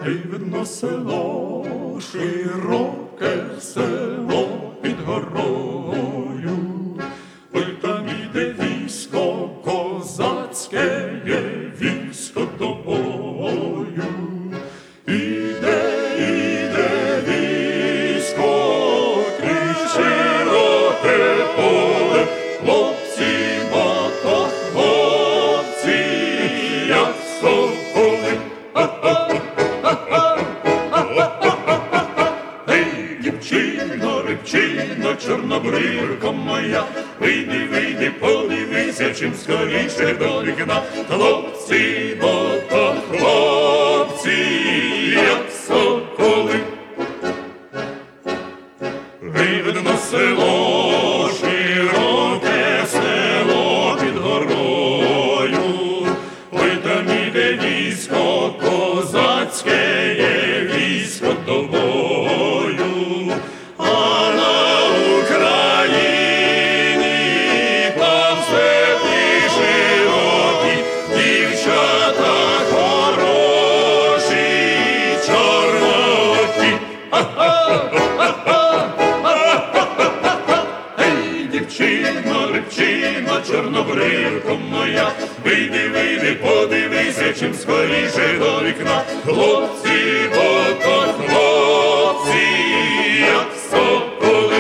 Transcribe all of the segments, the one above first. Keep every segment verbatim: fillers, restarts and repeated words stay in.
Ей, видно село, широке село під горою, ой, там іде військо, козацьке є військо до бою. Іде, іде військо, крізь широке поле, хлопці, мото, хлопці, як соколи. Ей, дівчино, рибчино, чорнобривко моя, вийди, вийди, подивися, чим скоріше до вікна. Хлопці, мото, хлопці, як соколи. Ей, видно село, широке село під горою, ой, там іде військо, козацьке є військо до бою. А на Україні там степи широкі, дівчата хороші, чорноті. Ей, дівчино, рибчино, чорнобривко моя, вийди, вийди, подивися, чим скоріше до вікна. Хлопці, ото хлопці, як соколи.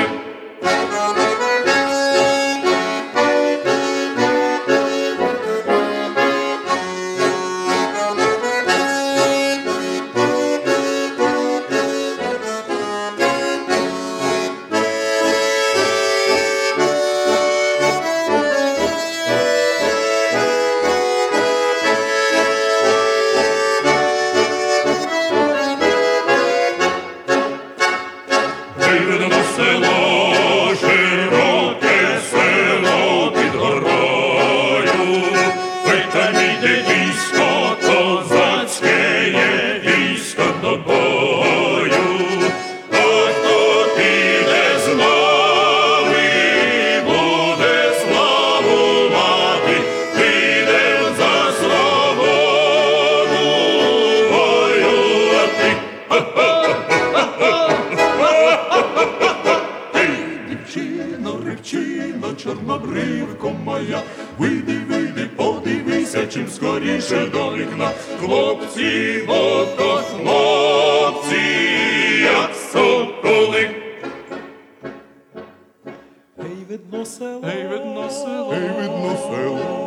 Видно село, широке село під горою, ой, там іде військо, козацьке є військо до бою. А хто піде з нами, буде славу мати, піде за свободу воювати. Дівчино, рибчино, чорнобривко моя, вийди, вийди, подивися, чим скоріше до вікна. Хлопці, ото хлопці, як соколи. Ей, видно село, Ей, видно село, ей, видно село.